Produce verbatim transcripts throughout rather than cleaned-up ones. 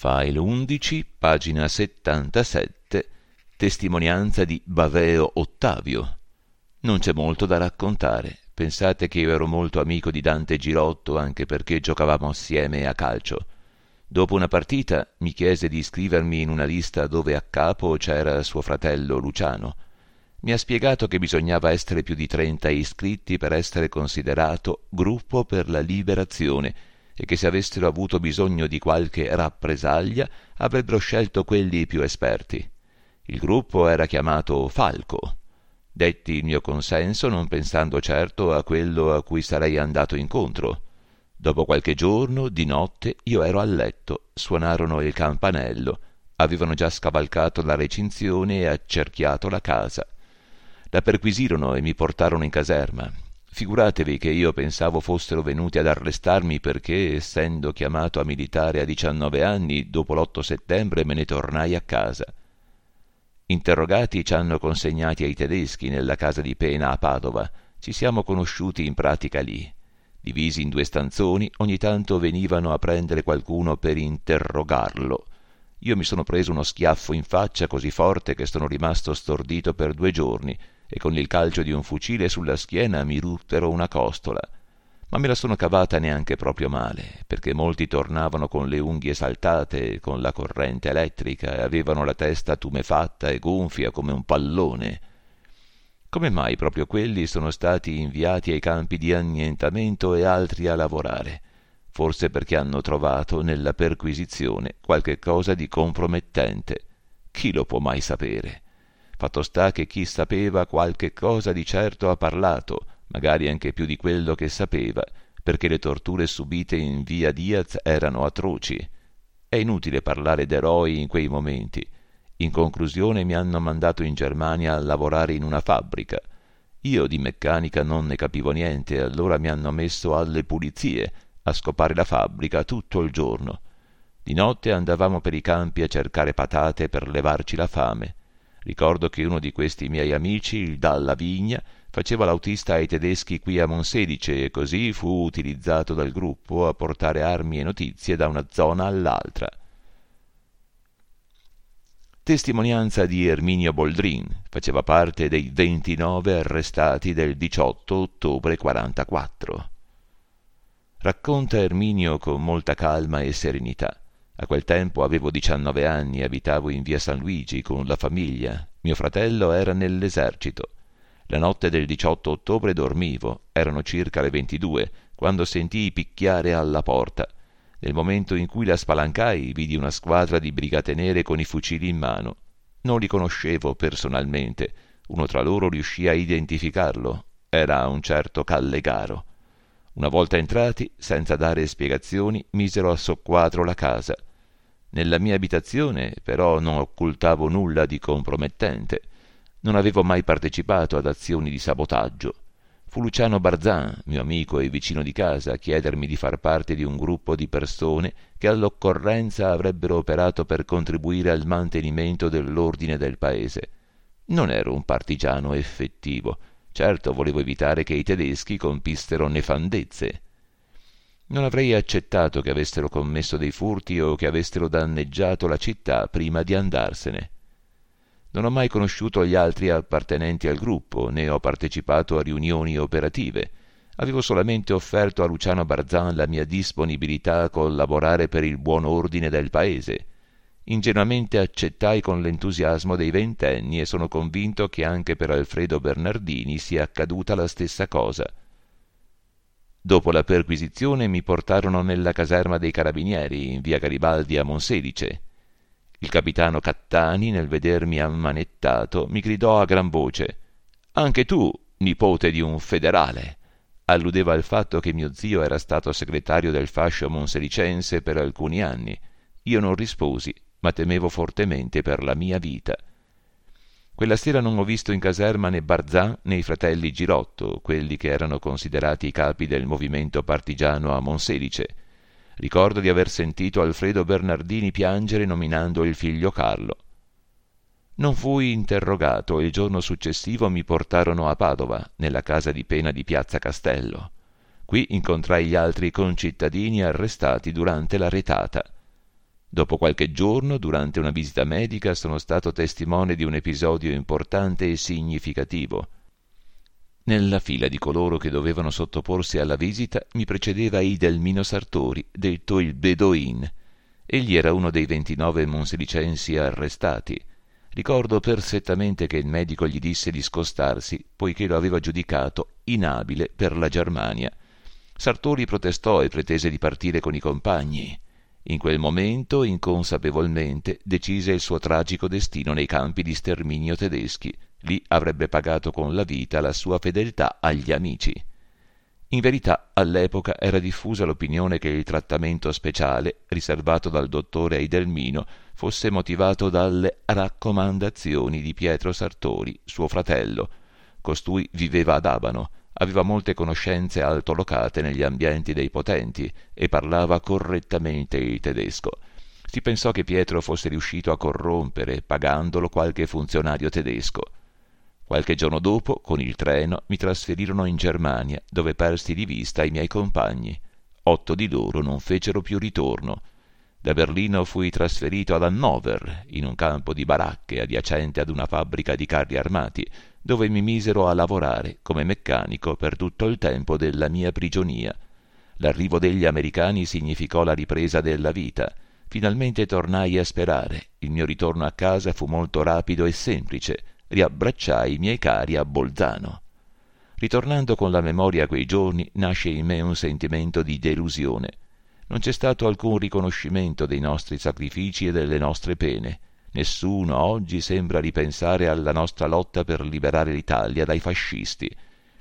File undici, pagina settantasette, testimonianza di Baveo Ottavio. Non c'è molto da raccontare. Pensate che io ero molto amico di Dante Girotto anche perché giocavamo assieme a calcio. Dopo una partita mi chiese di iscrivermi in una lista dove a capo c'era suo fratello Luciano. Mi ha spiegato che bisognava essere più di trenta iscritti per essere considerato gruppo per la liberazione e che se avessero avuto bisogno di qualche rappresaglia avrebbero scelto quelli più esperti. Il gruppo era chiamato Falco. Detti il mio consenso, non pensando certo a quello a cui sarei andato incontro. Dopo qualche giorno, di notte, io ero a letto, suonarono il campanello, avevano già scavalcato la recinzione e accerchiato la casa. La perquisirono e mi portarono in caserma. Figuratevi che io pensavo fossero venuti ad arrestarmi perché, essendo chiamato a militare a diciannove anni, dopo l'otto settembre me ne tornai a casa. Interrogati ci hanno consegnati ai tedeschi nella casa di pena a Padova. Ci siamo conosciuti in pratica lì. Divisi in due stanzoni, ogni tanto venivano a prendere qualcuno per interrogarlo. Io mi sono preso uno schiaffo in faccia così forte che sono rimasto stordito per due giorni e con il calcio di un fucile sulla schiena mi ruppero una costola. Ma me la sono cavata neanche proprio male, perché molti tornavano con le unghie saltate, con la corrente elettrica, e avevano la testa tumefatta e gonfia come un pallone. Come mai proprio quelli sono stati inviati ai campi di annientamento e altri a lavorare? Forse perché hanno trovato nella perquisizione qualche cosa di compromettente. Chi lo può mai sapere? Fatto sta che chi sapeva qualche cosa di certo ha parlato, magari anche più di quello che sapeva, perché le torture subite in via Diaz erano atroci. È inutile parlare d'eroi in quei momenti. In conclusione mi hanno mandato in Germania a lavorare in una fabbrica. Io di meccanica non ne capivo niente e allora mi hanno messo alle pulizie, a scopare la fabbrica tutto il giorno. Di notte andavamo per i campi a cercare patate per levarci la fame. Ricordo che uno di questi miei amici, il Dalla Vigna, faceva l'autista ai tedeschi qui a Monselice e così fu utilizzato dal gruppo a portare armi e notizie da una zona all'altra. Testimonianza di Erminio Boldrin, faceva parte dei ventinove arrestati del diciotto ottobre quarantaquattro. Racconta Erminio con molta calma e serenità. A quel tempo avevo diciannove anni e abitavo in via San Luigi con la famiglia. Mio fratello era nell'esercito. La notte del diciotto ottobre dormivo, erano circa le ventidue, quando sentii picchiare alla porta. Nel momento in cui la spalancai vidi una squadra di brigate nere con i fucili in mano. Non li conoscevo personalmente. Uno tra loro riuscì a identificarlo. Era un certo Callegaro. Una volta entrati, senza dare spiegazioni, misero a soqquadro la casa. Nella mia abitazione, però, non occultavo nulla di compromettente. Non avevo mai partecipato ad azioni di sabotaggio. Fu Luciano Barzan, mio amico e vicino di casa, a chiedermi di far parte di un gruppo di persone che all'occorrenza avrebbero operato per contribuire al mantenimento dell'ordine del paese. Non ero un partigiano effettivo. Certo, volevo evitare che i tedeschi compissero nefandezze. Non avrei accettato che avessero commesso dei furti o che avessero danneggiato la città prima di andarsene. Non ho mai conosciuto gli altri appartenenti al gruppo, né ho partecipato a riunioni operative. Avevo solamente offerto a Luciano Barzan la mia disponibilità a collaborare per il buon ordine del paese. Ingenuamente accettai con l'entusiasmo dei ventenni e sono convinto che anche per Alfredo Bernardini sia accaduta la stessa cosa. Dopo la perquisizione mi portarono nella caserma dei carabinieri in via Garibaldi a Monselice. Il capitano Cattani, nel vedermi ammanettato, mi gridò a gran voce: «Anche tu, nipote di un federale!» Alludeva al fatto che mio zio era stato segretario del fascio monselicense per alcuni anni. Io non risposi, ma temevo fortemente per la mia vita. Quella sera non ho visto in caserma né Barzan né i fratelli Girotto, quelli che erano considerati i capi del movimento partigiano a Monselice. Ricordo di aver sentito Alfredo Bernardini piangere nominando il figlio Carlo. Non fui interrogato e il giorno successivo mi portarono a Padova, nella casa di pena di Piazza Castello. Qui incontrai gli altri concittadini arrestati durante la retata. Dopo qualche giorno, durante una visita medica, sono stato testimone di un episodio importante e significativo. Nella fila di coloro che dovevano sottoporsi alla visita mi precedeva Idelmino Sartori, detto il Bedoin. Egli era uno dei ventinove monselicensi arrestati. Ricordo perfettamente che il medico gli disse di scostarsi, poiché lo aveva giudicato inabile per la Germania. Sartori protestò e pretese di partire con i compagni. In quel momento, inconsapevolmente, decise il suo tragico destino nei campi di sterminio tedeschi. Lì avrebbe pagato con la vita la sua fedeltà agli amici. In verità, all'epoca era diffusa l'opinione che il trattamento speciale, riservato dal dottore Idelmino, fosse motivato dalle raccomandazioni di Pietro Sartori, suo fratello. Costui viveva ad Abano, aveva molte conoscenze altolocate negli ambienti dei potenti e parlava correttamente il tedesco. Si pensò che Pietro fosse riuscito a corrompere, pagandolo, qualche funzionario tedesco. Qualche giorno dopo, con il treno, mi trasferirono in Germania, dove persi di vista i miei compagni. Otto di loro non fecero più ritorno. Da Berlino fui trasferito ad Hannover, in un campo di baracche adiacente ad una fabbrica di carri armati, dove mi misero a lavorare come meccanico per tutto il tempo della mia prigionia. L'arrivo degli americani significò la ripresa della vita. Finalmente tornai a sperare. Il mio ritorno a casa fu molto rapido e semplice. Riabbracciai i miei cari a Bolzano. Ritornando con la memoria a quei giorni, nasce in me un sentimento di delusione. Non c'è stato alcun riconoscimento dei nostri sacrifici e delle nostre pene. Nessuno oggi sembra ripensare alla nostra lotta per liberare l'Italia dai fascisti.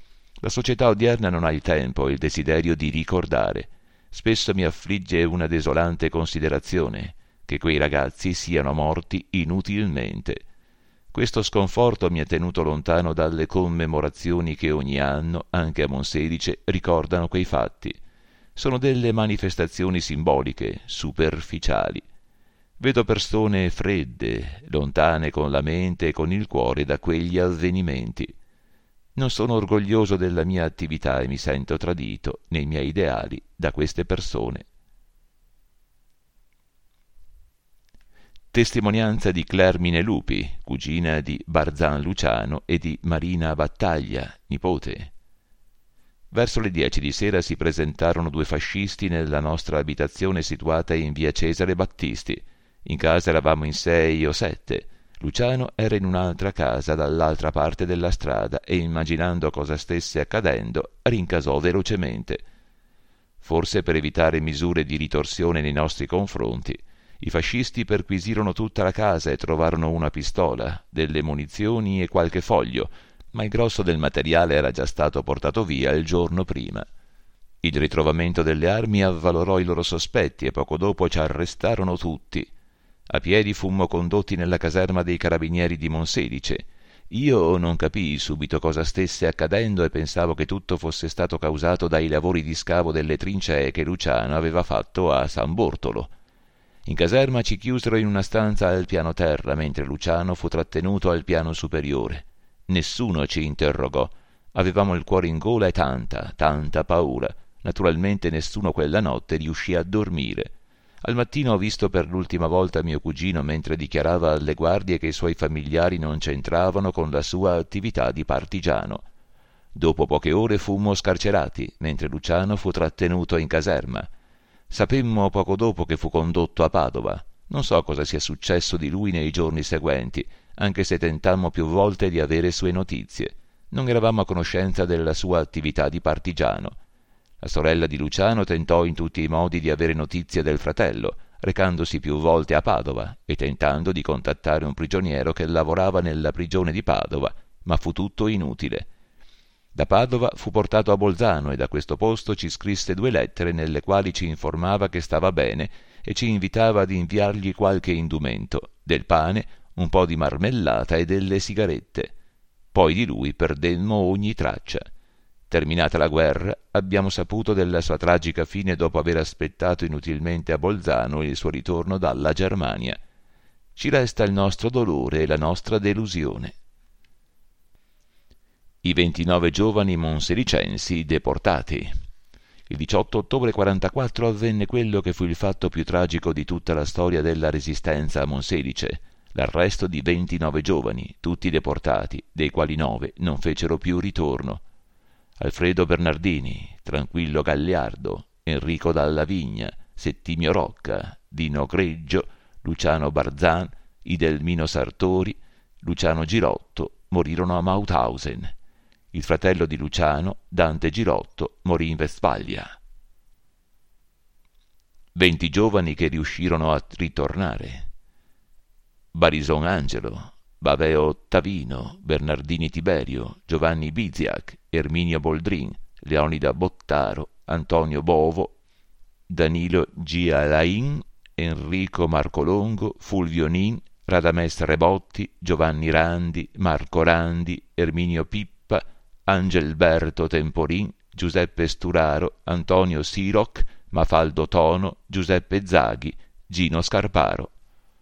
La società odierna non ha il tempo e il desiderio di ricordare. Spesso mi affligge una desolante considerazione, che quei ragazzi siano morti inutilmente. Questo sconforto mi ha tenuto lontano dalle commemorazioni che ogni anno, anche a Monselice, ricordano quei fatti. Sono delle manifestazioni simboliche, superficiali. Vedo persone fredde, lontane con la mente e con il cuore da quegli avvenimenti. Non sono orgoglioso della mia attività e mi sento tradito nei miei ideali da queste persone. Testimonianza di Claire Minelupi, cugina di Barzan Luciano e di Marina Battaglia, nipote. Verso le dieci di sera si presentarono due fascisti nella nostra abitazione situata in via Cesare Battisti. In casa eravamo in sei o sette. Luciano era in un'altra casa dall'altra parte della strada e, immaginando cosa stesse accadendo, rincasò velocemente. Forse per evitare misure di ritorsione nei nostri confronti, i fascisti perquisirono tutta la casa e trovarono una pistola, delle munizioni e qualche foglio, ma il grosso del materiale era già stato portato via il giorno prima. Il ritrovamento delle armi avvalorò i loro sospetti e poco dopo ci arrestarono tutti. A piedi fummo condotti nella caserma dei carabinieri di Monselice. Io non capii subito cosa stesse accadendo e pensavo che tutto fosse stato causato dai lavori di scavo delle trincee che Luciano aveva fatto a San Bortolo. In caserma ci chiusero in una stanza al piano terra, mentre Luciano fu trattenuto al piano superiore. Nessuno ci interrogò. Avevamo il cuore in gola e tanta, tanta paura. Naturalmente nessuno quella notte riuscì a dormire. Al mattino ho visto per l'ultima volta mio cugino mentre dichiarava alle guardie che i suoi familiari non c'entravano con la sua attività di partigiano. Dopo poche ore fummo scarcerati, mentre Luciano fu trattenuto in caserma. Sapemmo poco dopo che fu condotto a Padova. Non so cosa sia successo di lui nei giorni seguenti, anche se tentammo più volte di avere sue notizie. Non eravamo a conoscenza della sua attività di partigiano. La sorella di Luciano tentò in tutti i modi di avere notizie del fratello, recandosi più volte a Padova e tentando di contattare un prigioniero che lavorava nella prigione di Padova, ma fu tutto inutile. Da Padova fu portato a Bolzano e da questo posto ci scrisse due lettere nelle quali ci informava che stava bene e ci invitava ad inviargli qualche indumento, del pane, un po' di marmellata e delle sigarette. Poi di lui perdemmo ogni traccia. Terminata la guerra, abbiamo saputo della sua tragica fine dopo aver aspettato inutilmente a Bolzano il suo ritorno dalla Germania. Ci resta il nostro dolore e la nostra delusione. I ventinove giovani monselicensi deportati. Il diciotto ottobre quarantaquattro avvenne quello che fu il fatto più tragico di tutta la storia della resistenza a Monselice, l'arresto di ventinove giovani, tutti deportati, dei quali nove non fecero più ritorno. Alfredo Bernardini, Tranquillo Gagliardo, Enrico Dalla Vigna, Settimio Rocca, Dino Greggio, Luciano Barzan, Idelmino Sartori, Luciano Girotto morirono a Mauthausen. Il fratello di Luciano, Dante Girotto, morì in Vestfalia. Venti giovani che riuscirono a ritornare: Barison Angelo, Baveo Ottavino, Bernardini Tiberio, Giovanni Biziac, Erminio Boldrin, Leonida Bottaro, Antonio Bovo, Danilo Gialain, Enrico Marcolongo, Fulvio Nin, Radamés Rebotti, Giovanni Randi, Marco Randi, Erminio Pippa, Angelberto Temporin, Giuseppe Sturaro, Antonio Siroc, Mafaldo Tono, Giuseppe Zaghi, Gino Scarparo.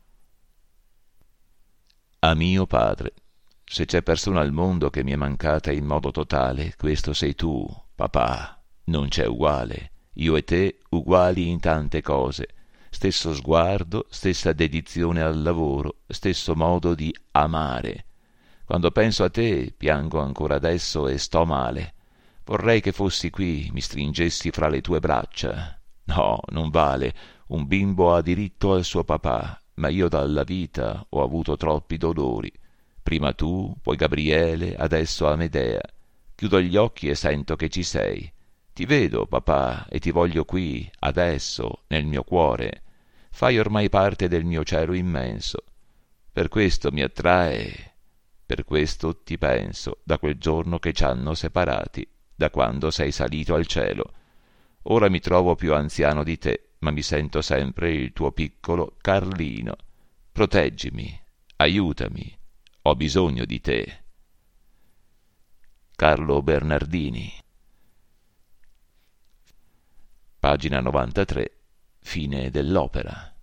A mio padre, se c'è persona al mondo che mi è mancata in modo totale, questo sei tu, papà. Non c'è uguale. Io e te uguali in tante cose. Stesso sguardo, stessa dedizione al lavoro, stesso modo di amare. Quando penso a te, piango ancora adesso e sto male. Vorrei che fossi qui, mi stringessi fra le tue braccia. No, non vale. Un bimbo ha diritto al suo papà, ma io dalla vita ho avuto troppi dolori. Prima tu, poi Gabriele, adesso Amedea. Chiudo gli occhi e sento che ci sei. Ti vedo, papà, e ti voglio qui, adesso, nel mio cuore. Fai ormai parte del mio cielo immenso. Per questo mi attrae, per questo ti penso, da quel giorno che ci hanno separati, da quando sei salito al cielo. Ora mi trovo più anziano di te, ma mi sento sempre il tuo piccolo Carlino. Proteggimi, aiutami, ho bisogno di te. Carlo Bernardini. Pagina novantatré, fine dell'opera.